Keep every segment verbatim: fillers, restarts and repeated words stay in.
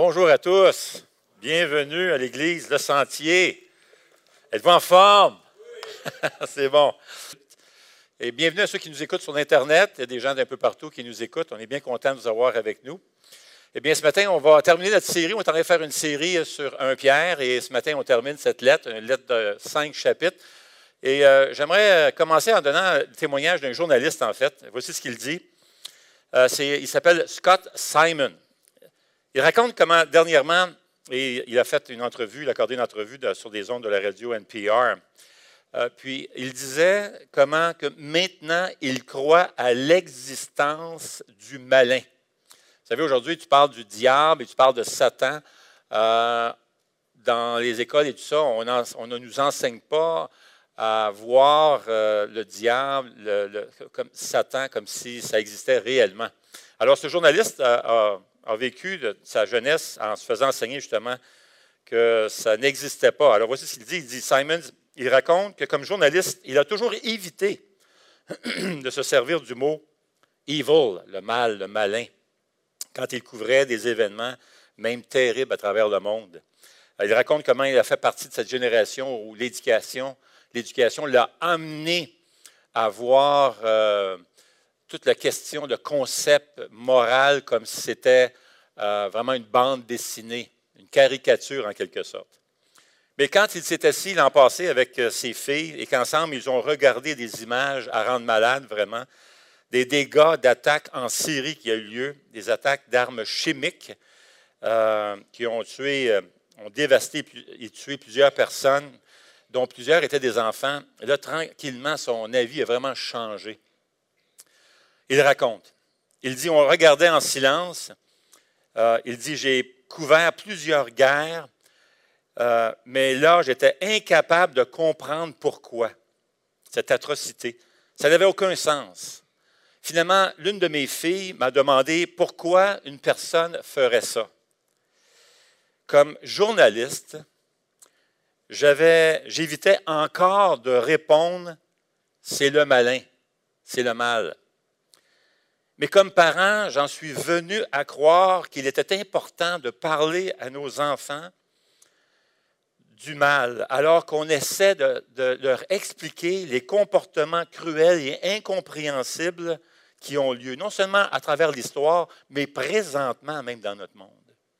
Bonjour à tous. Bienvenue à l'Église Le Sentier. Êtes-vous en forme? C'est bon. Et bienvenue à ceux qui nous écoutent sur Internet. Il y a des gens d'un peu partout qui nous écoutent. On est bien contents de vous avoir avec nous. Eh bien, ce matin, on va terminer notre série. On est en train de faire une série sur Premier Pierre. Et ce matin, on termine cette lettre, une lettre de cinq chapitres. Et euh, j'aimerais commencer en donnant le témoignage d'un journaliste, en fait. Voici ce qu'il dit. Euh, c'est, il s'appelle Scott Simon. Il raconte comment, dernièrement, et il a fait une entrevue, il a accordé une entrevue de, sur des ondes de la radio N P R. Euh, puis, il disait comment que maintenant, il croit à l'existence du malin. Vous savez, aujourd'hui, tu parles du diable et tu parles de Satan. Euh, dans les écoles et tout ça, on, en, on ne nous enseigne pas à voir euh, le diable, le, le, comme Satan, comme si ça existait réellement. Alors, ce journaliste a, a, a vécu de sa jeunesse en se faisant enseigner justement que ça n'existait pas. Alors, voici ce qu'il dit. Il dit, Simon, il raconte que comme journaliste, il a toujours évité de se servir du mot « evil », le mal, le malin, quand il couvrait des événements, même terribles à travers le monde. Il raconte comment il a fait partie de cette génération où l'éducation, l'éducation l'a amené à voir euh, toute la question, le concept moral comme si c'était euh, vraiment une bande dessinée, une caricature en quelque sorte. Mais quand il s'est assis l'an passé avec ses filles et qu'ensemble ils ont regardé des images à rendre malade vraiment, des dégâts d'attaques en Syrie qui a eu lieu, des attaques d'armes chimiques euh, qui ont tué, euh, ont dévasté et tué plusieurs personnes, dont plusieurs étaient des enfants. Et là, tranquillement, son avis a vraiment changé. Il raconte. Il dit, on regardait en silence. Euh, il dit, j'ai couvert plusieurs guerres, euh, mais là, j'étais incapable de comprendre pourquoi cette atrocité. Ça n'avait aucun sens. Finalement, l'une de mes filles m'a demandé pourquoi une personne ferait ça. Comme journaliste, j'avais, j'évitais encore de répondre « c'est le malin, c'est le mal ». Mais comme parent, j'en suis venu à croire qu'il était important de parler à nos enfants du mal, alors qu'on essaie de, de leur expliquer les comportements cruels et incompréhensibles qui ont lieu, non seulement à travers l'histoire, mais présentement même dans notre monde.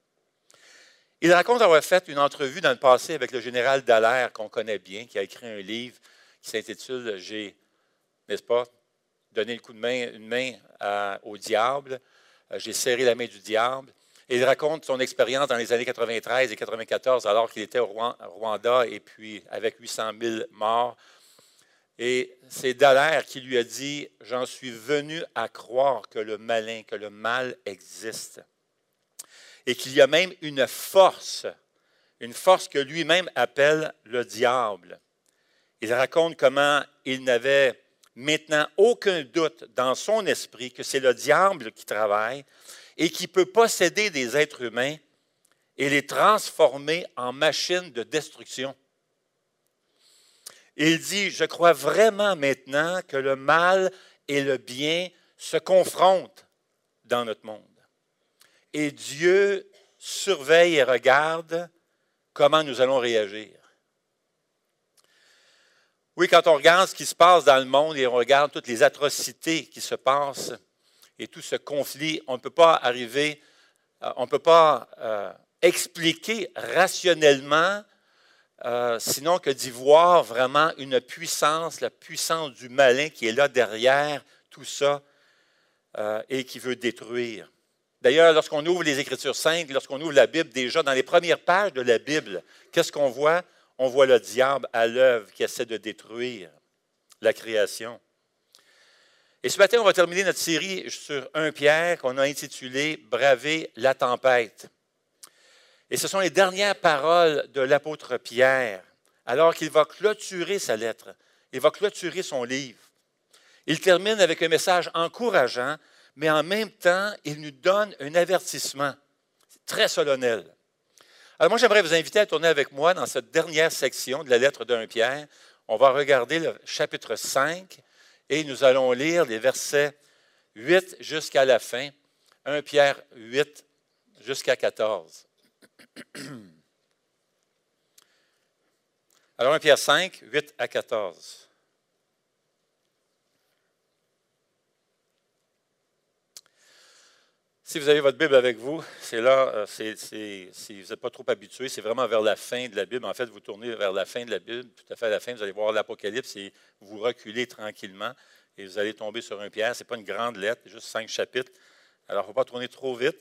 Il raconte avoir fait une entrevue dans le passé avec le général Dallaire, qu'on connaît bien, qui a écrit un livre qui s'intitule « J'ai, n'est-ce pas, donné le coup de main, une main à, au diable, j'ai serré la main du diable ». Et il raconte son expérience dans les années quatre-vingt-treize et quatre-vingt-quatorze, alors qu'il était au Rwanda et puis avec huit cent mille morts. Et c'est Dallaire qui lui a dit « J'en suis venu à croire que le malin, que le mal existe. » Et qu'il y a même une force, une force que lui-même appelle le diable. Il raconte comment il n'avait maintenant aucun doute dans son esprit que c'est le diable qui travaille et qui peut posséder des êtres humains et les transformer en machines de destruction. Il dit, je crois vraiment maintenant que le mal et le bien se confrontent dans notre monde. Et Dieu surveille et regarde comment nous allons réagir. Oui, quand on regarde ce qui se passe dans le monde et on regarde toutes les atrocités qui se passent et tout ce conflit, on ne peut pas arriver, on ne peut pas euh, expliquer rationnellement, euh, sinon que d'y voir vraiment une puissance, la puissance du malin qui est là derrière tout ça euh, et qui veut détruire. D'ailleurs, lorsqu'on ouvre les Écritures saintes, lorsqu'on ouvre la Bible, déjà dans les premières pages de la Bible, qu'est-ce qu'on voit? On voit le diable à l'œuvre qui essaie de détruire la création. Et ce matin, on va terminer notre série sur Premier Pierre qu'on a intitulée « Braver la tempête ». Et ce sont les dernières paroles de l'apôtre Pierre, alors qu'il va clôturer sa lettre, il va clôturer son livre. Il termine avec un message encourageant, mais en même temps, il nous donne un avertissement très solennel. Alors moi, j'aimerais vous inviter à tourner avec moi dans cette dernière section de la lettre de Premier Pierre. On va regarder le chapitre cinq et nous allons lire les versets huit jusqu'à la fin, Premier Pierre huit jusqu'à quatorze. Alors, un Pierre cinq, huit à quatorze. Si vous avez votre Bible avec vous, c'est là, c'est, c'est, si vous n'êtes pas trop habitué, c'est vraiment vers la fin de la Bible. En fait, vous tournez vers la fin de la Bible, tout à fait à la fin, vous allez voir l'Apocalypse et vous reculez tranquillement et vous allez tomber sur un Pierre. Ce n'est pas une grande lettre, c'est juste cinq chapitres. Alors, il ne faut pas tourner trop vite.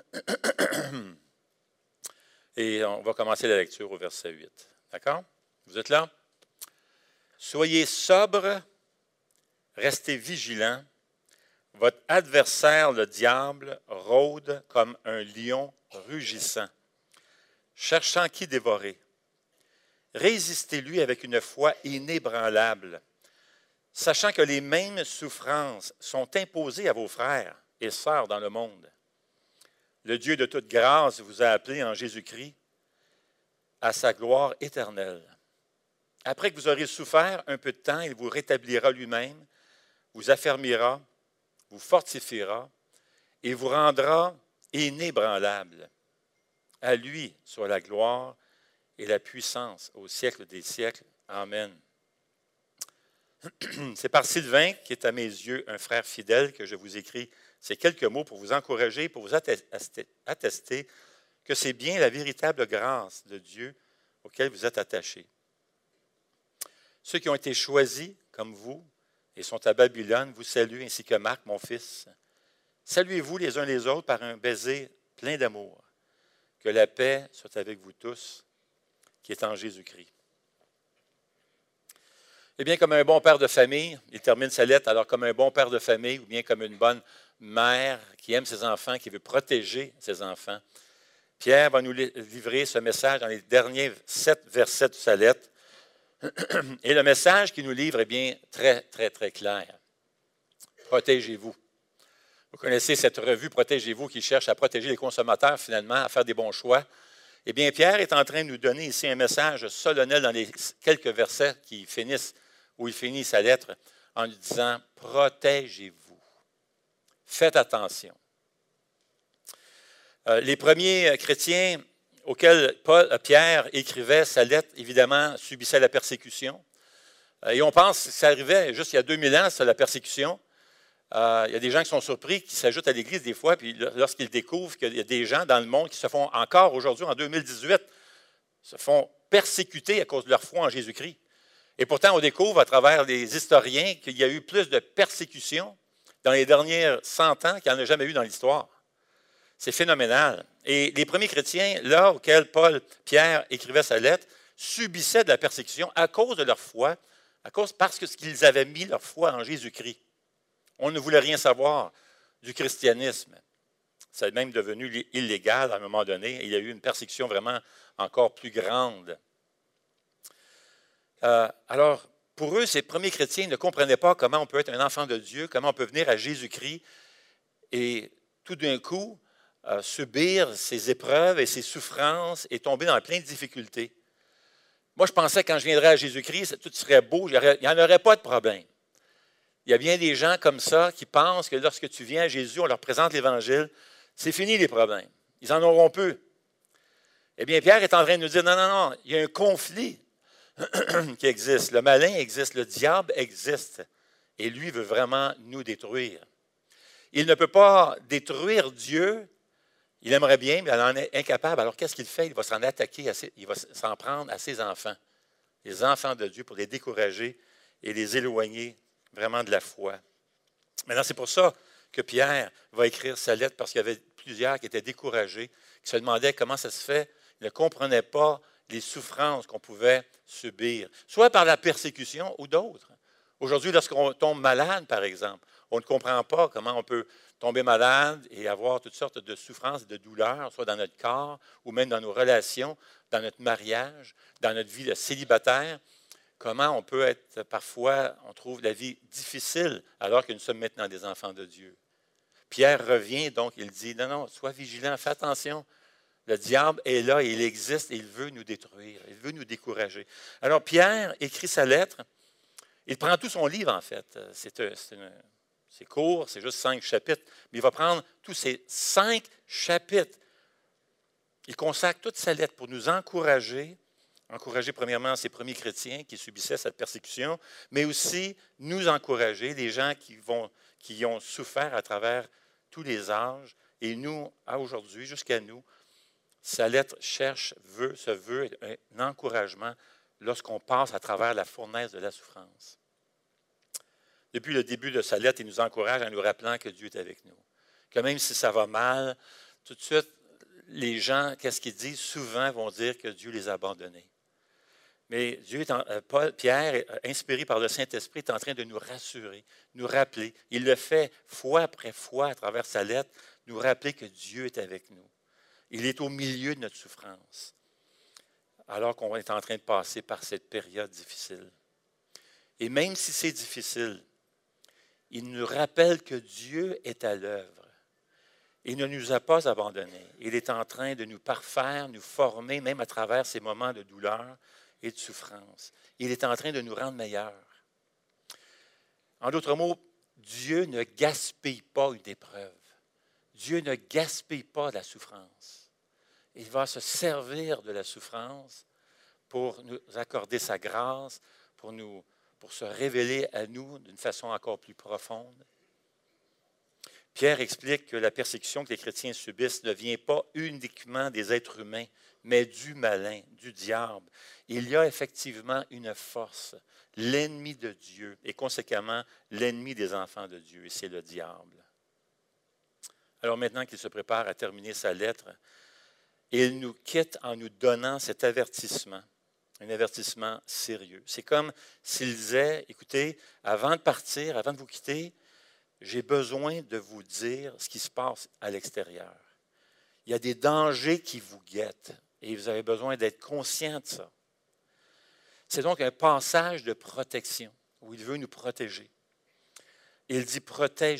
Et on va commencer la lecture au verset huit. D'accord? Vous êtes là? Soyez sobres, restez vigilants. Votre adversaire, le diable, rôde comme un lion rugissant, cherchant qui dévorer. Résistez-lui avec une foi inébranlable, sachant que les mêmes souffrances sont imposées à vos frères et sœurs dans le monde. Le Dieu de toute grâce vous a appelés en Jésus-Christ à sa gloire éternelle. Après que vous aurez souffert un peu de temps, il vous rétablira lui-même, vous affermira, vous fortifiera et vous rendra inébranlable. À lui soit la gloire et la puissance au siècle des siècles. Amen. C'est par Sylvain, qui est à mes yeux un frère fidèle, que je vous écris ces quelques mots pour vous encourager, pour vous attester que c'est bien la véritable grâce de Dieu auquel vous êtes attachés. Ceux qui ont été choisis, comme vous, et sont à Babylone, vous saluent, ainsi que Marc, mon fils. Saluez-vous les uns les autres par un baiser plein d'amour. Que la paix soit avec vous tous, qui est en Jésus-Christ. Eh bien, comme un bon père de famille, il termine sa lettre, alors comme un bon père de famille, ou bien comme une bonne mère qui aime ses enfants, qui veut protéger ses enfants, Pierre va nous livrer ce message dans les derniers sept versets de sa lettre. Et le message qu'il nous livre est bien très, très, très clair. Protégez-vous. Vous connaissez cette revue Protégez-vous qui cherche à protéger les consommateurs, finalement, à faire des bons choix. Eh bien, Pierre est en train de nous donner ici un message solennel dans les quelques versets qui finissent, où il finit sa lettre, en lui disant « Protégez-vous. Faites attention. » Euh, les premiers chrétiens auxquels Paul, Pierre écrivait sa lettre, évidemment, subissaient la persécution. Euh, et on pense que ça arrivait juste il y a deux mille ans, c'est la persécution. Euh, il y a des gens qui sont surpris, qui s'ajoutent à l'Église des fois, puis lorsqu'ils découvrent qu'il y a des gens dans le monde qui se font encore aujourd'hui, en deux mille dix-huit, se font persécuter à cause de leur foi en Jésus-Christ. Et pourtant, on découvre à travers les historiens qu'il y a eu plus de persécutions dans les dernières cent ans qu'il n'y en a jamais eu dans l'histoire. C'est phénoménal. Et les premiers chrétiens, là auxquels Paul, Pierre écrivait sa lettre, subissaient de la persécution à cause de leur foi, à cause parce qu'ils avaient mis leur foi en Jésus-Christ. On ne voulait rien savoir du christianisme. C'est même devenu illégal à un moment donné. Il y a eu une persécution vraiment encore plus grande. Euh, alors, pour eux, ces premiers chrétiens ne comprenaient pas comment on peut être un enfant de Dieu, comment on peut venir à Jésus-Christ et tout d'un coup euh, subir ces épreuves et ces souffrances et tomber dans plein de difficultés. Moi, je pensais que quand je viendrais à Jésus-Christ, tout serait beau, il n'y en aurait pas de problème. Il y a bien des gens comme ça qui pensent que lorsque tu viens à Jésus, on leur présente l'Évangile, c'est fini les problèmes. Ils en auront peu. Eh bien, Pierre est en train de nous dire, non, non, non, il y a un conflit qui existe. Le malin existe, le diable existe. Et lui veut vraiment nous détruire. Il ne peut pas détruire Dieu. Il aimerait bien, mais il en est incapable. Alors, qu'est-ce qu'il fait? Il va s'en attaquer, à ses, il va s'en prendre à ses enfants, les enfants de Dieu, pour les décourager et les éloigner vraiment de la foi. Maintenant, c'est pour ça que Pierre va écrire sa lettre, parce qu'il y avait plusieurs qui étaient découragés, qui se demandaient comment ça se fait. Ils ne comprenaient pas les souffrances qu'on pouvait subir, soit par la persécution ou d'autres. Aujourd'hui, lorsqu'on tombe malade, par exemple, on ne comprend pas comment on peut tomber malade et avoir toutes sortes de souffrances et de douleurs, soit dans notre corps ou même dans nos relations, dans notre mariage, dans notre vie de célibataire. Comment on peut être, parfois, on trouve la vie difficile alors que nous sommes maintenant des enfants de Dieu. Pierre revient, donc, il dit, non, non, sois vigilant, fais attention. Le diable est là, il existe et il veut nous détruire, il veut nous décourager. Alors, Pierre écrit sa lettre, il prend tout son livre, en fait. C'est, c'est, une, c'est court, c'est juste cinq chapitres, mais il va prendre tous ces cinq chapitres Il consacre toute sa lettre pour nous encourager, encourager premièrement ces premiers chrétiens qui subissaient cette persécution, mais aussi nous encourager, les gens qui, vont, qui ont souffert à travers tous les âges, et nous, à aujourd'hui, jusqu'à nous, sa lettre cherche, veut, se veut un encouragement lorsqu'on passe à travers la fournaise de la souffrance. Depuis le début de sa lettre, il nous encourage en nous rappelant que Dieu est avec nous. Que même si ça va mal, tout de suite, les gens, qu'est-ce qu'ils disent? Souvent vont dire que Dieu les a abandonnés. Mais Dieu est en, Paul, Pierre, inspiré par le Saint-Esprit, est en train de nous rassurer, nous rappeler. Il le fait fois après fois à travers sa lettre, nous rappeler que Dieu est avec nous. Il est au milieu de notre souffrance, alors qu'on est en train de passer par cette période difficile. Et même si c'est difficile, il nous rappelle que Dieu est à l'œuvre. Il ne nous a pas abandonnés. Il est en train de nous parfaire, nous former, même à travers ces moments de douleur et de souffrance. Il est en train de nous rendre meilleurs. En d'autres mots, Dieu ne gaspille pas une épreuve. Dieu ne gaspille pas la souffrance. Il va se servir de la souffrance pour nous accorder sa grâce, pour, nous, pour se révéler à nous d'une façon encore plus profonde. Pierre explique que la persécution que les chrétiens subissent ne vient pas uniquement des êtres humains, mais du malin, du diable. Il y a effectivement une force, l'ennemi de Dieu, et conséquemment l'ennemi des enfants de Dieu, et c'est le diable. Alors maintenant qu'il se prépare à terminer sa lettre, il nous quitte en nous donnant cet avertissement, un avertissement sérieux. C'est comme s'il disait, écoutez, avant de partir, avant de vous quitter, j'ai besoin de vous dire ce qui se passe à l'extérieur. Il y a des dangers qui vous guettent et vous avez besoin d'être conscient de ça. C'est donc un passage de protection où il veut nous protéger. Il dit « protégez-vous ».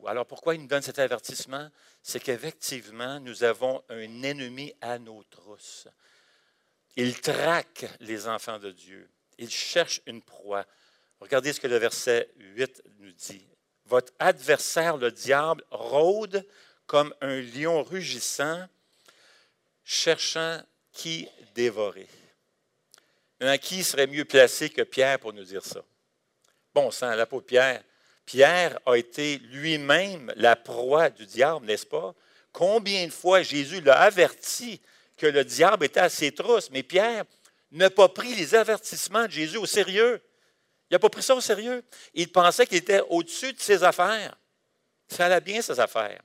Alors pourquoi il nous donne cet avertissement? C'est qu'effectivement, nous avons un ennemi à nos trousses. Il traque les enfants de Dieu. Il cherche une proie. Regardez ce que le verset huit nous dit. « Votre adversaire, le diable, rôde comme un lion rugissant, cherchant qui dévorer. » Maintenant, qui serait mieux placé que Pierre pour nous dire ça? Bon sang, l'apôtre Pierre. Pierre a été lui-même la proie du diable, n'est-ce pas? Combien de fois Jésus l'a averti que le diable était à ses trousses, mais Pierre n'a pas pris les avertissements de Jésus au sérieux. Il n'a pas pris ça au sérieux. Il pensait qu'il était au-dessus de ses affaires. Ça allait bien, ses affaires.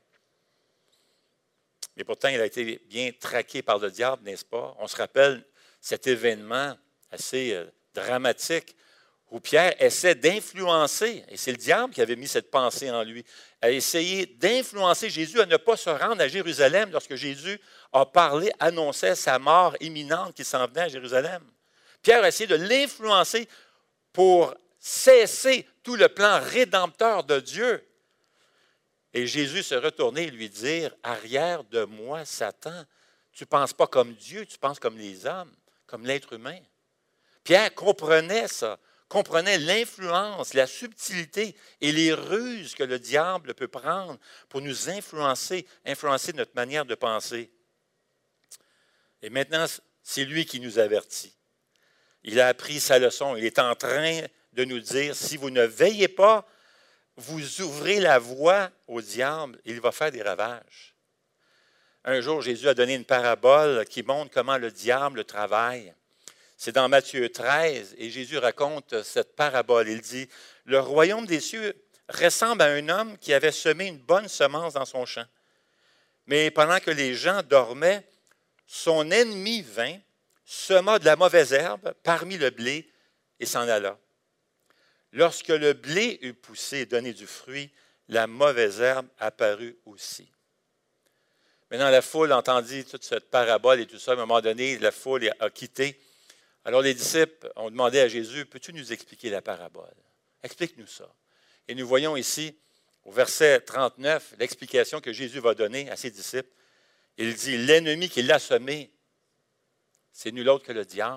Mais pourtant, il a été bien traqué par le diable, n'est-ce pas? On se rappelle cet événement assez euh, dramatique où Pierre essaie d'influencer, et c'est le diable qui avait mis cette pensée en lui, a essayé d'influencer Jésus à ne pas se rendre à Jérusalem lorsque Jésus a parlé, annonçait sa mort imminente qui s'en venait à Jérusalem. Pierre a essayé de l'influencer pour cesser tout le plan rédempteur de Dieu. Et Jésus se retournait et lui dire, « Arrière de moi, Satan, tu ne penses pas comme Dieu, tu penses comme les hommes, comme l'être humain. » Pierre comprenait ça, comprenait l'influence, la subtilité et les ruses que le diable peut prendre pour nous influencer, influencer notre manière de penser. Et maintenant, c'est lui qui nous avertit. Il a appris sa leçon. Il est en train de nous dire, si vous ne veillez pas, vous ouvrez la voie au diable, il va faire des ravages. Un jour, Jésus a donné une parabole qui montre comment le diable travaille. C'est dans Matthieu treize, et Jésus raconte cette parabole. Il dit, « Le royaume des cieux ressemble à un homme qui avait semé une bonne semence dans son champ. Mais pendant que les gens dormaient, son ennemi vint, sema de la mauvaise herbe parmi le blé et s'en alla. Lorsque le blé eut poussé et donné du fruit, la mauvaise herbe apparut aussi. » Maintenant, la foule entendit toute cette parabole et tout ça. À un moment donné, la foule a quitté. Alors les disciples ont demandé à Jésus, « Peux-tu nous expliquer la parabole? Explique-nous ça. » Et nous voyons ici, au verset trente-neuf, l'explication que Jésus va donner à ses disciples. Il dit, « L'ennemi qui l'a semé, c'est nul autre que le diable. »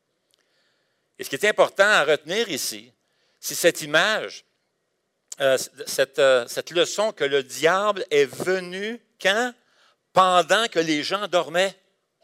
Et ce qui est important à retenir ici, c'est cette image, euh, cette, euh, cette leçon que le diable est venu quand? Pendant que les gens dormaient.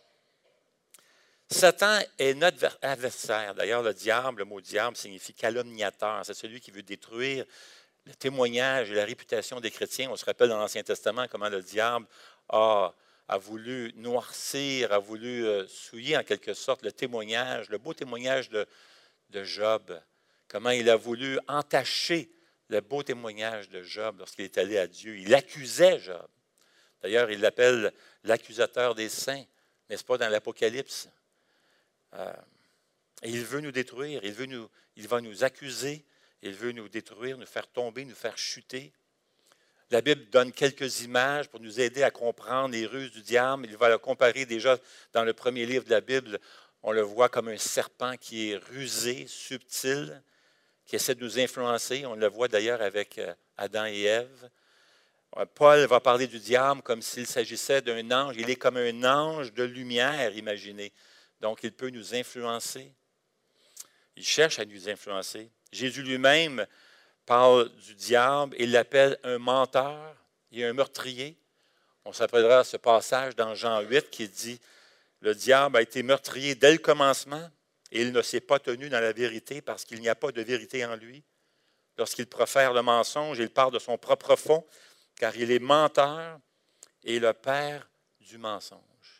Satan est notre adversaire. D'ailleurs, le diable, le mot diable signifie calomniateur. C'est celui qui veut détruire le témoignage et la réputation des chrétiens. On se rappelle dans l'Ancien Testament comment le diable a, a voulu noircir, a voulu euh, souiller en quelque sorte le témoignage, le beau témoignage de, de Job. Comment il a voulu entacher le beau témoignage de Job lorsqu'il est allé à Dieu. Il accusait Job. D'ailleurs, il l'appelle l'accusateur des saints, n'est-ce pas, dans l'Apocalypse. Euh, et il veut nous détruire, il, veut nous, il va nous accuser, il veut nous détruire, nous faire tomber, nous faire chuter. La Bible donne quelques images pour nous aider à comprendre les ruses du diable. Il va le comparer déjà dans le premier livre de la Bible. On le voit comme un serpent qui est rusé, subtil, qui essaie de nous influencer. On le voit d'ailleurs avec Adam et Ève. Paul va parler du diable comme s'il s'agissait d'un ange. Il est comme un ange de lumière, imaginez. Donc, il peut nous influencer. Il cherche à nous influencer. Jésus lui-même parle du diable et l'appelle un menteur et un meurtrier. On s'appellera ce passage dans Jean huit qui dit « Le diable a été meurtrier dès le commencement et il ne s'est pas tenu dans la vérité parce qu'il n'y a pas de vérité en lui. Lorsqu'il profère le mensonge, il parle de son propre fond car il est menteur et le père du mensonge. »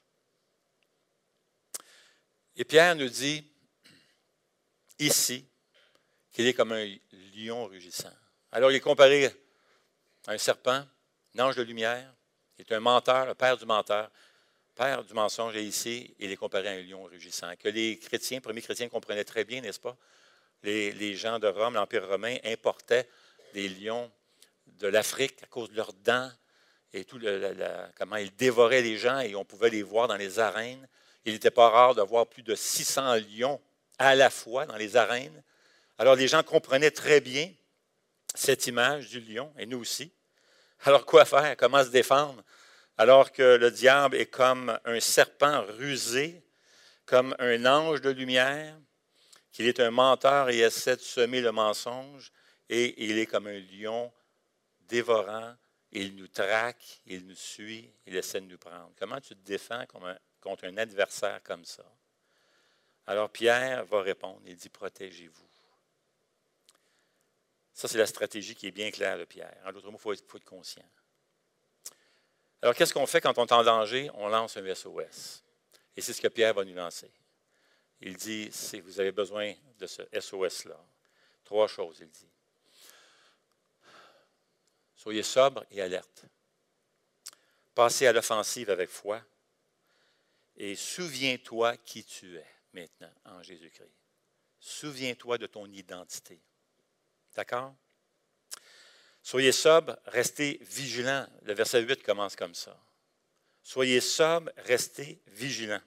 Et Pierre nous dit ici qu'il est comme un lion rugissant. Alors, il est comparé à un serpent, un ange de lumière, qui est un menteur, le père du menteur, père du mensonge, et ici, il est comparé à un lion rugissant, que les chrétiens, premiers chrétiens comprenaient très bien, n'est-ce pas? Les, les gens de Rome, l'Empire romain, importaient des lions de l'Afrique à cause de leurs dents et tout le, la, la, comment ils dévoraient les gens et on pouvait les voir dans les arènes. Il n'était pas rare de voir plus de six cents lions à la fois dans les arènes. Alors, les gens comprenaient très bien cette image du lion, et nous aussi. Alors, quoi faire? Comment se défendre? Alors que le diable est comme un serpent rusé, comme un ange de lumière, qu'il est un menteur et essaie de semer le mensonge, et il est comme un lion dévorant, il nous traque, il nous suit, il essaie de nous prendre. Comment tu te défends comme un contre un adversaire comme ça? Alors Pierre va répondre, il dit « Protégez-vous ». Ça, c'est la stratégie qui est bien claire de Pierre. En d'autres mots, il faut, faut être conscient. Alors, qu'est-ce qu'on fait quand on est en danger? On lance un S O S. Et c'est ce que Pierre va nous lancer. Il dit, si vous avez besoin de ce S O S-là, trois choses, il dit. Soyez sobre et alerte. Passez à l'offensive avec foi. Et souviens-toi qui tu es maintenant en Jésus-Christ. Souviens-toi de ton identité. D'accord? Soyez sobre, restez vigilants. Le verset huit commence comme ça. Soyez sobre, restez vigilants.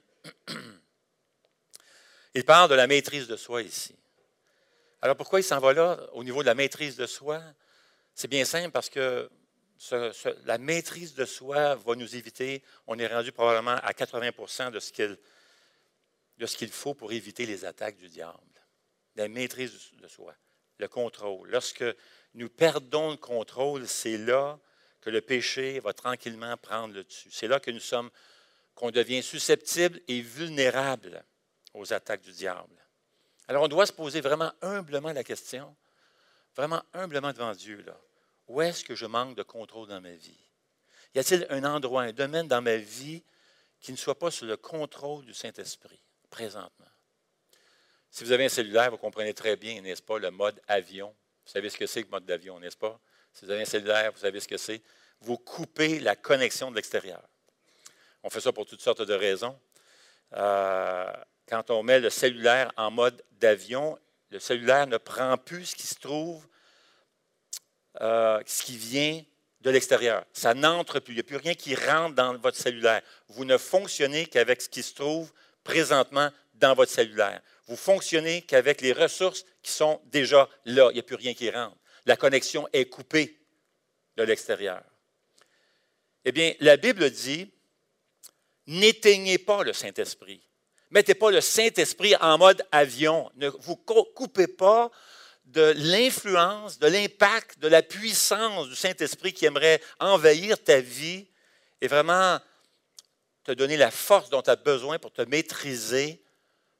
Il parle de la maîtrise de soi ici. Alors pourquoi il s'en va là au niveau de la maîtrise de soi? C'est bien simple parce que Ce, ce, la maîtrise de soi va nous éviter, on est rendu probablement à quatre-vingts pour cent de ce qu'il, de ce qu'il faut pour éviter les attaques du diable. La maîtrise de soi, le contrôle. Lorsque nous perdons le contrôle, c'est là que le péché va tranquillement prendre le dessus. C'est là que nous sommes, qu'on devient susceptible et vulnérable aux attaques du diable. Alors on doit se poser vraiment humblement la question, vraiment humblement devant Dieu, là. Où est-ce que je manque de contrôle dans ma vie? Y a-t-il un endroit, un domaine dans ma vie qui ne soit pas sous le contrôle du Saint-Esprit, présentement? Si vous avez un cellulaire, vous comprenez très bien, n'est-ce pas, le mode avion. Vous savez ce que c'est que le mode d'avion, n'est-ce pas? Si vous avez un cellulaire, vous savez ce que c'est. Vous coupez la connexion de l'extérieur. On fait ça pour toutes sortes de raisons. Euh, quand on met le cellulaire en mode d'avion, le cellulaire ne prend plus ce qui se trouve Euh, ce qui vient de l'extérieur. Ça n'entre plus. Il n'y a plus rien qui rentre dans votre cellulaire. Vous ne fonctionnez qu'avec ce qui se trouve présentement dans votre cellulaire. Vous fonctionnez qu'avec les ressources qui sont déjà là. Il n'y a plus rien qui rentre. La connexion est coupée de l'extérieur. Eh bien, la Bible dit, n'éteignez pas le Saint-Esprit. Mettez pas le Saint-Esprit en mode avion. Ne vous coupez pas de l'influence, de l'impact, de la puissance du Saint-Esprit qui aimerait envahir ta vie et vraiment te donner la force dont tu as besoin pour te maîtriser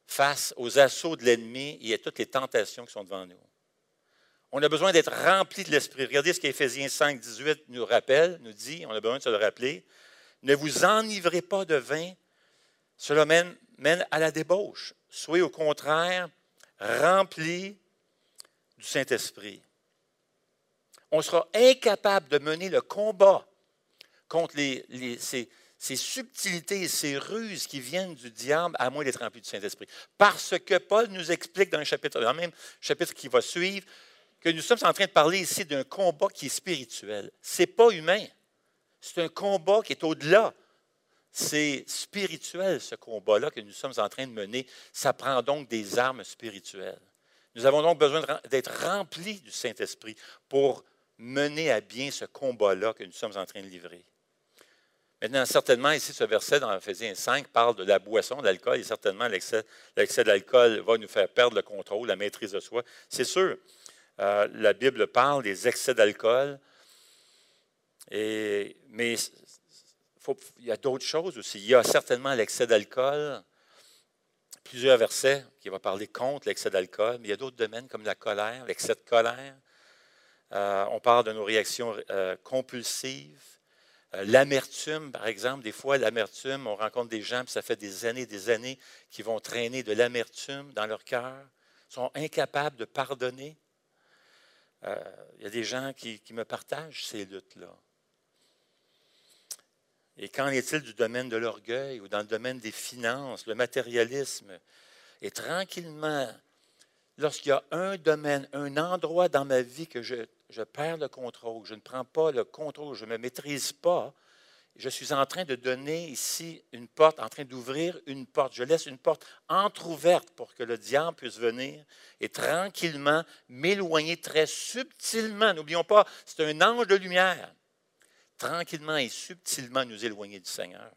face aux assauts de l'ennemi et à toutes les tentations qui sont devant nous. On a besoin d'être rempli de l'Esprit. Regardez ce qu'Éphésiens cinq, dix-huit nous rappelle, nous dit, on a besoin de se le rappeler. Ne vous enivrez pas de vin, cela mène, mène à la débauche. Soyez au contraire remplis du Saint-Esprit. On sera incapable de mener le combat contre les, les, ces, ces subtilités et ces ruses qui viennent du diable, à moins d'être rempli du Saint-Esprit. Parce que Paul nous explique dans, un chapitre, dans le même chapitre qui va suivre, que nous sommes en train de parler ici d'un combat qui est spirituel. Ce n'est pas humain. C'est un combat qui est au-delà. C'est spirituel, ce combat-là que nous sommes en train de mener. Ça prend donc des armes spirituelles. Nous avons donc besoin d'être remplis du Saint-Esprit pour mener à bien ce combat-là que nous sommes en train de livrer. Maintenant, certainement, ici, ce verset dans Éphésiens cinq parle de la boisson, de l'alcool, et certainement, l'excès, l'excès d'alcool va nous faire perdre le contrôle, la maîtrise de soi. C'est sûr, euh, la Bible parle des excès d'alcool, et, mais faut, il y a d'autres choses aussi. Il y a certainement l'excès d'alcool, plusieurs versets qui vont parler contre l'excès d'alcool, mais il y a d'autres domaines comme la colère, l'excès de colère. Euh, on parle de nos réactions euh, compulsives. Euh, l'amertume, par exemple, des fois, l'amertume, on rencontre des gens, puis ça fait des années des années qui vont traîner de l'amertume dans leur cœur, sont incapables de pardonner. Euh, il y a des gens qui, qui me partagent ces luttes-là. Et qu'en est-il du domaine de l'orgueil ou dans le domaine des finances, le matérialisme? Et tranquillement, lorsqu'il y a un domaine, un endroit dans ma vie que je, je perds le contrôle, je ne prends pas le contrôle, je ne me maîtrise pas, je suis en train de donner ici une porte, en train d'ouvrir une porte. Je laisse une porte entrouverte pour que le diable puisse venir et tranquillement m'éloigner très subtilement. N'oublions pas, c'est un ange de lumière. Tranquillement et subtilement nous éloigner du Seigneur.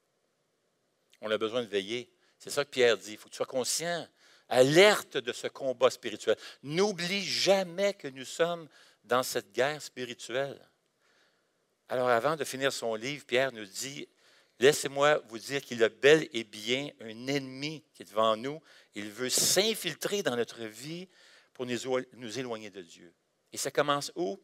On a besoin de veiller. C'est ça que Pierre dit. Il faut que tu sois conscient, alerte de ce combat spirituel. N'oublie jamais que nous sommes dans cette guerre spirituelle. Alors, avant de finir son livre, Pierre nous dit, laissez-moi vous dire qu'il a bel et bien un ennemi qui est devant nous. Il veut s'infiltrer dans notre vie pour nous, nous éloigner de Dieu. Et ça commence où?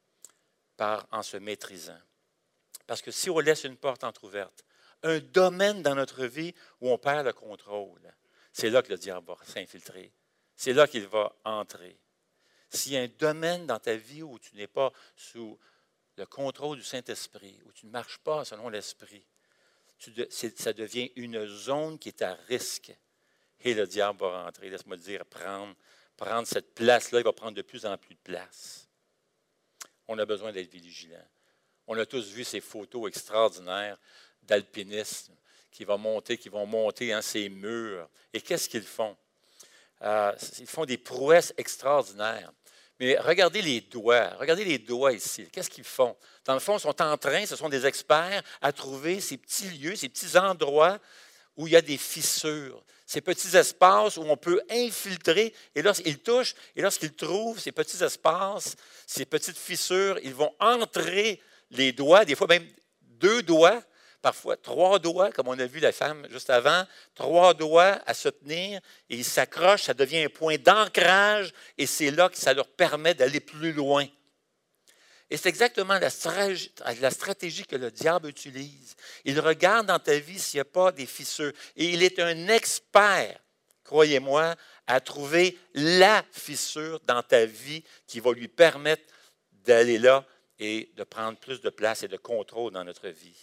Par en se maîtrisant. Parce que si on laisse une porte entrouverte, un domaine dans notre vie où on perd le contrôle, c'est là que le diable va s'infiltrer. C'est là qu'il va entrer. S'il y a un domaine dans ta vie où tu n'es pas sous le contrôle du Saint-Esprit, où tu ne marches pas selon l'Esprit, tu de, ça devient une zone qui est à risque. Et le diable va rentrer, laisse-moi te dire, prendre, prendre cette place-là, il va prendre de plus en plus de place. On a besoin d'être vigilant. On a tous vu ces photos extraordinaires d'alpinisme qui vont monter, qui vont monter hein, ces murs. Et qu'est-ce qu'ils font? Euh, ils font des prouesses extraordinaires. Mais regardez les doigts. Regardez les doigts ici. Qu'est-ce qu'ils font? Dans le fond, ils sont en train, ce sont des experts, à trouver ces petits lieux, ces petits endroits où il y a des fissures, ces petits espaces où on peut infiltrer. Et lorsqu'ils touchent, et lorsqu'ils trouvent ces petits espaces, ces petites fissures, ils vont entrer les doigts, des fois même deux doigts, parfois trois doigts, comme on a vu la femme juste avant, trois doigts à se tenir, et ils s'accrochent, ça devient un point d'ancrage, et c'est là que ça leur permet d'aller plus loin. Et c'est exactement la stratégie, la stratégie que le diable utilise. Il regarde dans ta vie s'il n'y a pas des fissures, et il est un expert, croyez-moi, à trouver la fissure dans ta vie qui va lui permettre d'aller là et de prendre plus de place et de contrôle dans notre vie.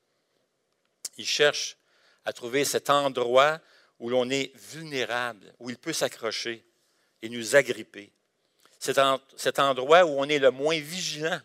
Il cherche à trouver cet endroit où l'on est vulnérable, où il peut s'accrocher et nous agripper. C'est en, cet endroit où on est le moins vigilant,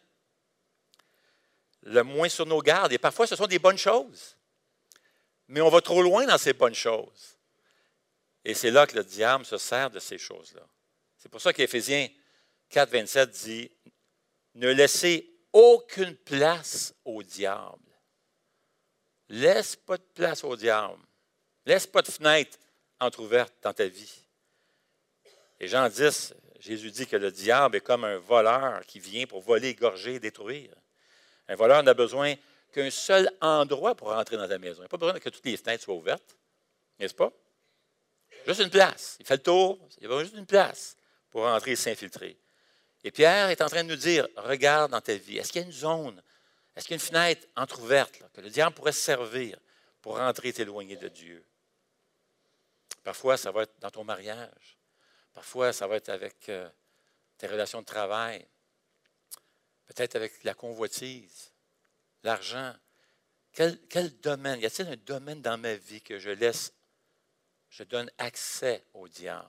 le moins sur nos gardes. Et parfois, ce sont des bonnes choses, mais on va trop loin dans ces bonnes choses. Et c'est là que le diable se sert de ces choses-là. C'est pour ça qu'Éphésiens quatre, vingt-sept dit « Ne laissez aucune place au diable. » Laisse pas de place au diable. Laisse pas de fenêtre entrouverte dans ta vie. Et Jean dix, Jésus dit que le diable est comme un voleur qui vient pour voler, égorger, détruire. Un voleur n'a besoin qu'un seul endroit pour entrer dans ta maison. Il n'a pas besoin que toutes les fenêtres soient ouvertes, n'est-ce pas? Juste une place. Il fait le tour, il y a juste une place pour rentrer et s'infiltrer. Et Pierre est en train de nous dire, regarde dans ta vie, est-ce qu'il y a une zone, est-ce qu'il y a une fenêtre entrouverte, là, que le diable pourrait se servir pour rentrer et t'éloigner de Dieu? Parfois, ça va être dans ton mariage. Parfois, ça va être avec euh, tes relations de travail. Peut-être avec la convoitise, l'argent. Quel, quel domaine? Y a-t-il un domaine dans ma vie que je laisse, je donne accès au diable?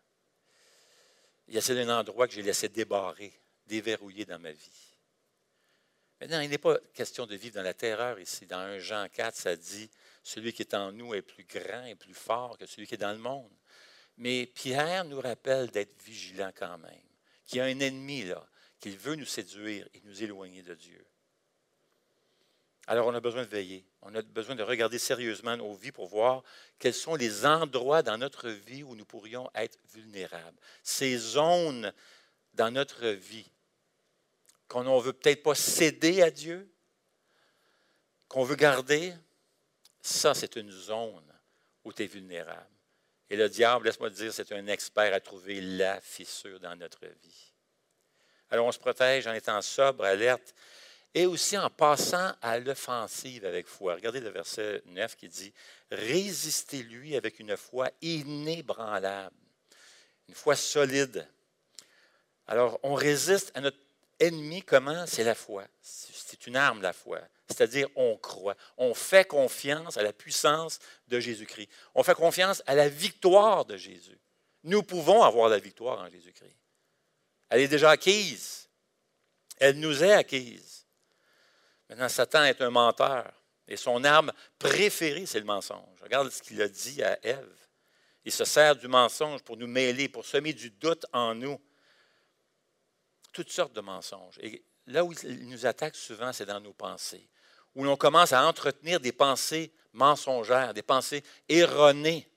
Y a-t-il un endroit que j'ai laissé débarrer, déverrouiller dans ma vie? Maintenant, il n'est pas question de vivre dans la terreur ici. Dans un Jean quatre, ça dit « Celui qui est en nous est plus grand et plus fort que celui qui est dans le monde. » Mais Pierre nous rappelle d'être vigilant quand même, qu'il y a un ennemi là, qu'il veut nous séduire et nous éloigner de Dieu. Alors, on a besoin de veiller. On a besoin de regarder sérieusement nos vies pour voir quels sont les endroits dans notre vie où nous pourrions être vulnérables. Ces zones dans notre vie qu'on ne veut peut-être pas céder à Dieu, qu'on veut garder, ça, c'est une zone où tu es vulnérable. Et le diable, laisse-moi te dire, c'est un expert à trouver la fissure dans notre vie. Alors, on se protège en étant sobre, alerte, et aussi en passant à l'offensive avec foi. Regardez le verset neuf qui dit « Résistez-lui avec une foi inébranlable, une foi solide. » Alors, on résiste à notre ennemi, comment? C'est la foi. C'est une arme, la foi. C'est-à-dire, on croit. On fait confiance à la puissance de Jésus-Christ. On fait confiance à la victoire de Jésus. Nous pouvons avoir la victoire en Jésus-Christ. Elle est déjà acquise. Elle nous est acquise. Maintenant, Satan est un menteur. Et son arme préférée, c'est le mensonge. Regarde ce qu'il a dit à Ève. Il se sert du mensonge pour nous mêler, pour semer du doute en nous. Toutes sortes de mensonges. Et là où il nous attaque souvent, c'est dans nos pensées, où l'on commence à entretenir des pensées mensongères, des pensées erronées.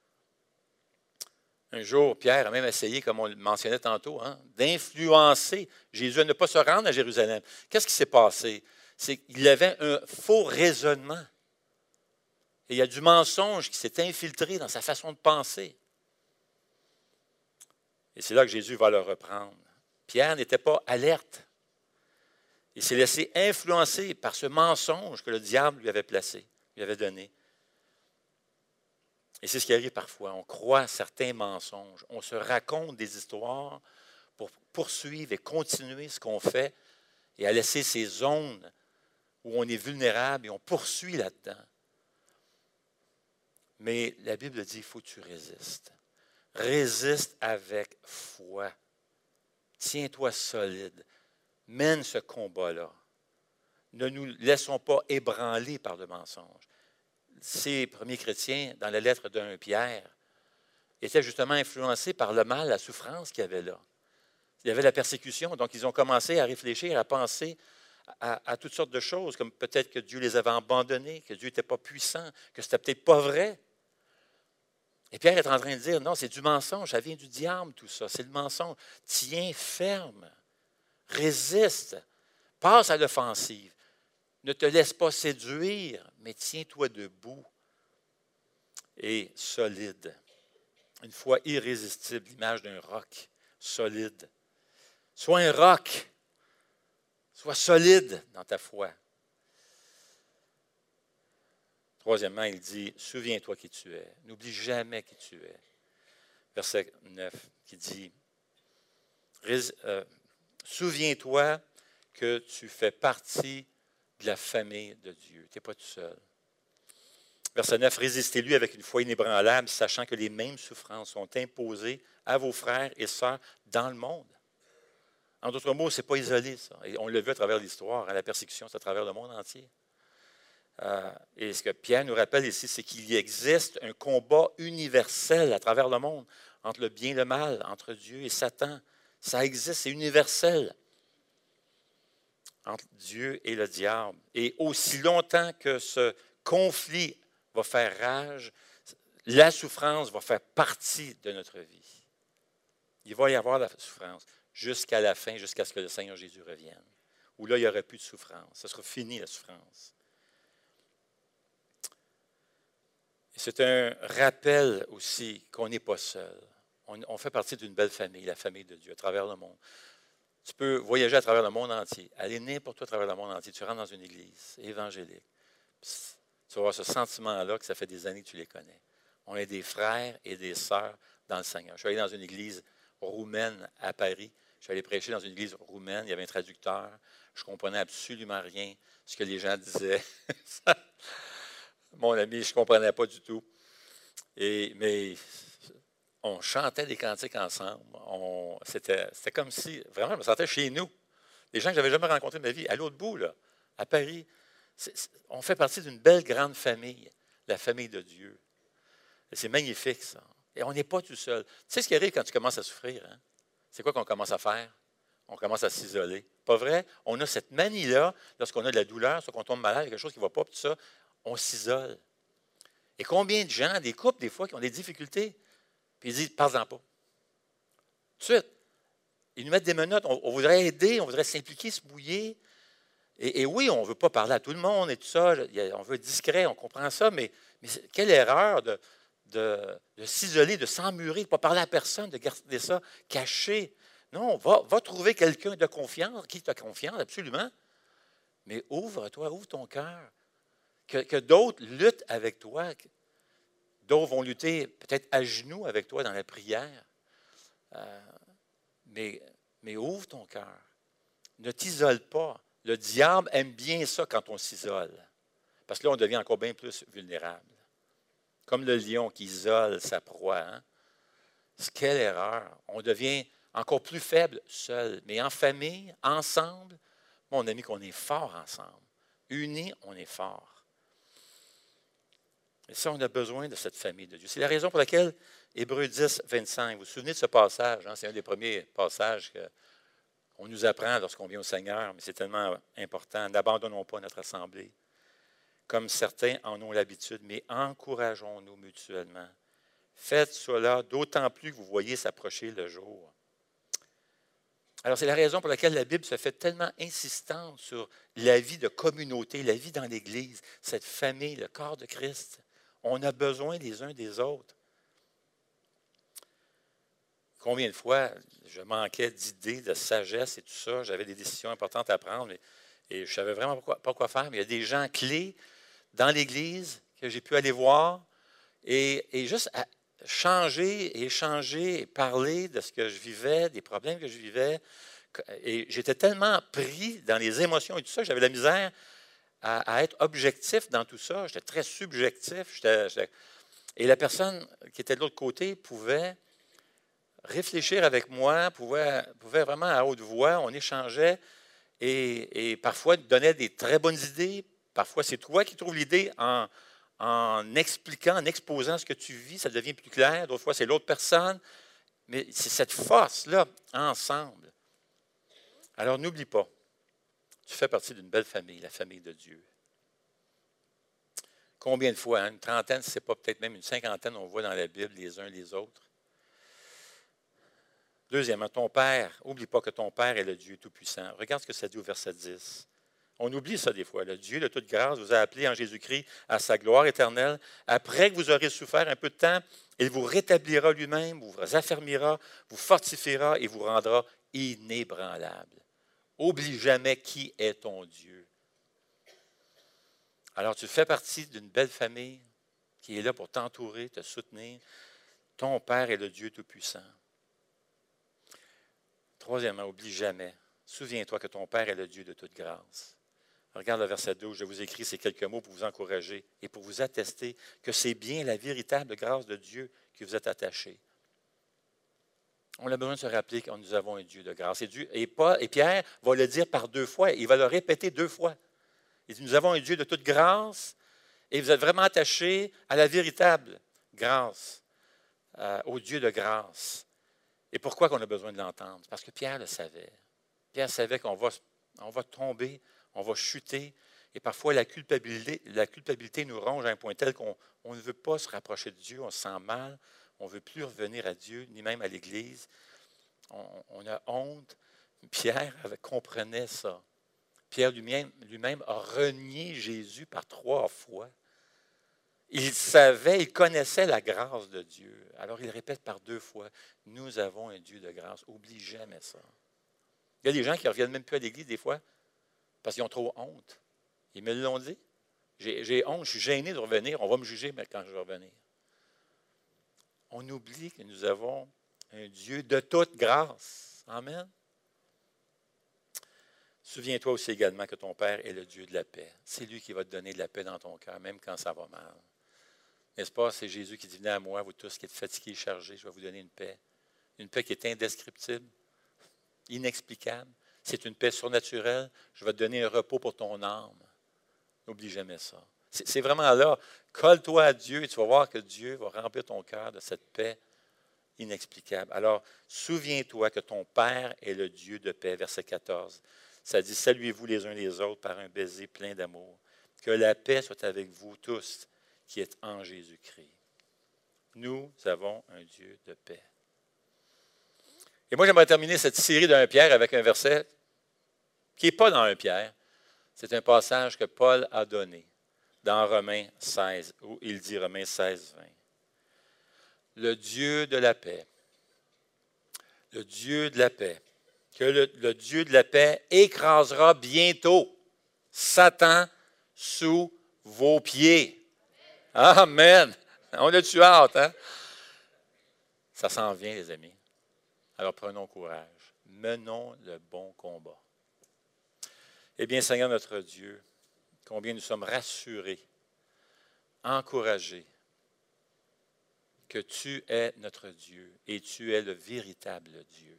Un jour, Pierre a même essayé, comme on le mentionnait tantôt, hein, d'influencer Jésus à ne pas se rendre à Jérusalem. Qu'est-ce qui s'est passé? C'est qu'il avait un faux raisonnement. Et il y a du mensonge qui s'est infiltré dans sa façon de penser. Et c'est là que Jésus va le reprendre. Pierre n'était pas alerte. Il s'est laissé influencer par ce mensonge que le diable lui avait placé, lui avait donné. Et c'est ce qui arrive parfois. On croit certains mensonges. On se raconte des histoires pour poursuivre et continuer ce qu'on fait et à laisser ces zones où on est vulnérable et on poursuit là-dedans. Mais la Bible dit, il faut que tu résistes. Résiste avec foi. Tiens-toi solide. Mène ce combat-là. Ne nous laissons pas ébranler par le mensonge. Ces premiers chrétiens, dans la lettre d'un Pierre, étaient justement influencés par le mal, la souffrance qu'il y avait là. Il y avait la persécution, donc ils ont commencé à réfléchir, à penser à, à toutes sortes de choses, comme peut-être que Dieu les avait abandonnés, que Dieu n'était pas puissant, que c'était peut-être pas vrai. Et Pierre est en train de dire, non, c'est du mensonge, ça vient du diable tout ça, c'est le mensonge. Tiens ferme, résiste, passe à l'offensive. Ne te laisse pas séduire, mais tiens-toi debout et solide. Une foi irrésistible, l'image d'un roc solide. Sois un roc, sois solide dans ta foi. Troisièmement, il dit, souviens-toi qui tu es. N'oublie jamais qui tu es. Verset neuf qui dit, euh, souviens-toi que tu fais partie de la famille de Dieu. Tu n'es pas tout seul. Verset neuf, résistez-lui avec une foi inébranlable, sachant que les mêmes souffrances sont imposées à vos frères et sœurs dans le monde. En d'autres mots, ce n'est pas isolé, ça. Et on l'a vu à travers l'histoire, à la persécution, c'est à travers le monde entier. Euh, et ce que Pierre nous rappelle ici, c'est qu'il existe un combat universel à travers le monde, entre le bien et le mal, entre Dieu et Satan. Ça existe, c'est universel. Entre Dieu et le diable. Et aussi longtemps que ce conflit va faire rage, la souffrance va faire partie de notre vie. Il va y avoir la souffrance jusqu'à la fin, jusqu'à ce que le Seigneur Jésus revienne. Où là, il n'y aurait plus de souffrance. Ce sera fini, la souffrance. C'est un rappel aussi qu'on n'est pas seul. On, on fait partie d'une belle famille, la famille de Dieu, à travers le monde. Tu peux voyager à travers le monde entier, aller n'importe où à travers le monde entier. Tu rentres dans une église évangélique. Tu vas avoir ce sentiment-là que ça fait des années que tu les connais. On est des frères et des sœurs dans le Seigneur. Je suis allé dans une église roumaine à Paris. Je suis allé prêcher dans une église roumaine. Il y avait un traducteur. Je ne comprenais absolument rien ce que les gens disaient. Mon ami, je ne comprenais pas du tout. Et, mais on chantait des cantiques ensemble. On, c'était, c'était comme si, vraiment, je me sentais chez nous. Des gens que je n'avais jamais rencontrés de ma vie, à l'autre bout, là, à Paris. C'est, c'est, on fait partie d'une belle grande famille, la famille de Dieu. Et c'est magnifique, ça. Et on n'est pas tout seul. Tu sais ce qui arrive quand tu commences à souffrir? Hein? C'est quoi qu'on commence à faire? On commence à s'isoler. Pas vrai? On a cette manie-là, lorsqu'on a de la douleur, lorsqu'on tombe malade, quelque chose qui ne va pas, tout ça, on s'isole. Et combien de gens, des couples, des fois, qui ont des difficultés, puis ils disent, parle-en pas. Tout de suite, ils nous mettent des menottes, on, on voudrait aider, on voudrait s'impliquer, se mouiller. Et, et oui, on ne veut pas parler à tout le monde et tout ça, on veut être discret, on comprend ça, mais, mais quelle erreur de, de, de s'isoler, de s'emmurer, de ne pas parler à personne, de garder ça caché. Non, va, va trouver quelqu'un de confiance, qui t'a confiance, absolument. Mais ouvre-toi, ouvre ton cœur. Que, que d'autres luttent avec toi. D'autres vont lutter peut-être à genoux avec toi dans la prière. Euh, mais, mais ouvre ton cœur. Ne t'isole pas. Le diable aime bien ça quand on s'isole. Parce que là, on devient encore bien plus vulnérable. Comme le lion qui isole sa proie. Hein? C'est quelle erreur. On devient encore plus faible seul. Mais en famille, ensemble, mon ami, qu'on est fort ensemble. Unis, on est fort. Et ça, on a besoin de cette famille de Dieu. C'est la raison pour laquelle Hébreux dix, vingt-cinq, vous vous souvenez de ce passage, hein? C'est un des premiers passages qu'on nous apprend lorsqu'on vient au Seigneur, mais c'est tellement important. N'abandonnons pas notre assemblée, comme certains en ont l'habitude, mais encourageons-nous mutuellement. Faites cela d'autant plus que vous voyez s'approcher le jour. Alors, c'est la raison pour laquelle la Bible se fait tellement insistante sur la vie de communauté, la vie dans l'Église, cette famille, le corps de Christ. On a besoin les uns des autres. Combien de fois je manquais d'idées, de sagesse et tout ça, j'avais des décisions importantes à prendre et, et je ne savais vraiment pas quoi, pas quoi faire, mais il y a des gens clés dans l'Église que j'ai pu aller voir et, et juste à changer et échanger et parler de ce que je vivais, des problèmes que je vivais. Et j'étais tellement pris dans les émotions et tout ça, j'avais la misère à, à être objectif dans tout ça. J'étais très subjectif. J'étais, j'étais, et la personne qui était de l'autre côté pouvait réfléchir avec moi, pouvait, pouvait vraiment à haute voix, on échangeait et, et parfois donnait des très bonnes idées. Parfois, c'est toi qui trouves l'idée en, en expliquant, en exposant ce que tu vis, ça devient plus clair. D'autres fois, c'est l'autre personne. Mais c'est cette force-là, ensemble. Alors, n'oublie pas, tu fais partie d'une belle famille, la famille de Dieu. Combien de fois, hein, une trentaine, c'est pas peut-être même une cinquantaine, on voit dans la Bible les uns les autres. Deuxièmement, ton Père, n'oublie pas que ton Père est le Dieu Tout-Puissant. Regarde ce que ça dit au verset dix. On oublie ça des fois. Le Dieu de toute grâce vous a appelé en Jésus-Christ à sa gloire éternelle. Après que vous aurez souffert un peu de temps, il vous rétablira lui-même, vous affermira, vous fortifiera et vous rendra inébranlable. Oublie jamais qui est ton Dieu. Alors, tu fais partie d'une belle famille qui est là pour t'entourer, te soutenir. Ton Père est le Dieu Tout-Puissant. Troisièmement, oublie jamais. Souviens-toi que ton Père est le Dieu de toute grâce. Regarde le verset douze, je vous écris ces quelques mots pour vous encourager et pour vous attester que c'est bien la véritable grâce de Dieu qui vous êtes attaché. On a besoin de se rappeler que nous avons un Dieu de grâce. Et, Dieu, et, Paul, et Pierre va le dire par deux fois, il va le répéter deux fois. Il dit, nous avons un Dieu de toute grâce et vous êtes vraiment attachés à la véritable grâce, euh, au Dieu de grâce. Et pourquoi qu'on a besoin de l'entendre? Parce que Pierre le savait. Pierre savait qu'on va, on va tomber, on va chuter, et parfois la culpabilité, la culpabilité nous ronge à un point tel qu'on on ne veut pas se rapprocher de Dieu, on se sent mal, on ne veut plus revenir à Dieu, ni même à l'Église. On, on a honte. Pierre avait, comprenait ça. Pierre lui-même, lui-même a renié Jésus par trois fois. Il savait, il connaissait la grâce de Dieu. Alors il répète par deux fois, nous avons un Dieu de grâce. Oublie jamais ça. Il y a des gens qui ne reviennent même plus à l'Église des fois parce qu'ils ont trop honte. Ils me l'ont dit. J'ai, j'ai honte, je suis gêné de revenir. On va me juger mais quand je vais revenir. On oublie que nous avons un Dieu de toute grâce. Amen. Souviens-toi aussi également que ton Père est le Dieu de la paix. C'est lui qui va te donner de la paix dans ton cœur, même quand ça va mal. N'est-ce pas? C'est Jésus qui dit, venez à moi, vous tous qui êtes fatigués et chargés, je vais vous donner une paix. Une paix qui est indescriptible, inexplicable. C'est une paix surnaturelle. Je vais te donner un repos pour ton âme. N'oublie jamais ça. C'est, c'est vraiment là. Colle-toi à Dieu et tu vas voir que Dieu va remplir ton cœur de cette paix inexplicable. Alors, souviens-toi que ton Père est le Dieu de paix. Verset quatorze. Ça dit, saluez-vous les uns les autres par un baiser plein d'amour. Que la paix soit avec vous tous qui êtes en Jésus-Christ. Nous avons un Dieu de paix. Et moi, j'aimerais terminer cette série d'un Pierre avec un verset qui n'est pas dans un Pierre. C'est un passage que Paul a donné dans Romains seize, où il dit, Romains seize, vingt. Le Dieu de la paix, le Dieu de la paix, que le, le Dieu de la paix écrasera bientôt Satan sous vos pieds. Amen. On a-tu hâte, hein? Ça s'en vient, les amis. Alors prenons courage. Menons le bon combat. Eh bien, Seigneur notre Dieu, combien nous sommes rassurés, encouragés, que tu es notre Dieu et tu es le véritable Dieu.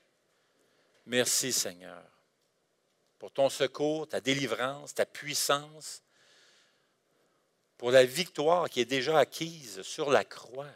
Merci, Seigneur, pour ton secours, ta délivrance, ta puissance, pour la victoire qui est déjà acquise sur la croix.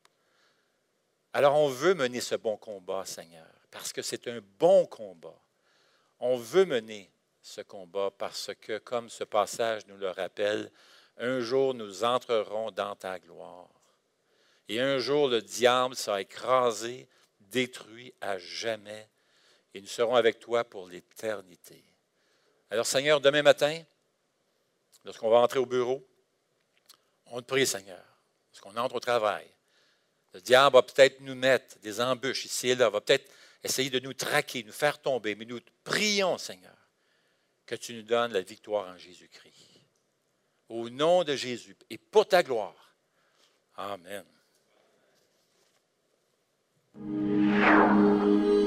Alors, on veut mener ce bon combat, Seigneur, parce que c'est un bon combat. On veut mener ce combat parce que, comme ce passage nous le rappelle, un jour nous entrerons dans ta gloire. Et un jour, le diable sera écrasé, détruit à jamais. Et nous serons avec toi pour l'éternité. Alors, Seigneur, demain matin, lorsqu'on va entrer au bureau, on te prie, Seigneur, lorsqu'on entre au travail, le diable va peut-être nous mettre des embûches ici et là, va peut-être essayer de nous traquer, nous faire tomber, mais nous prions, Seigneur, que tu nous donnes la victoire en Jésus-Christ. Au nom de Jésus et pour ta gloire. Amen.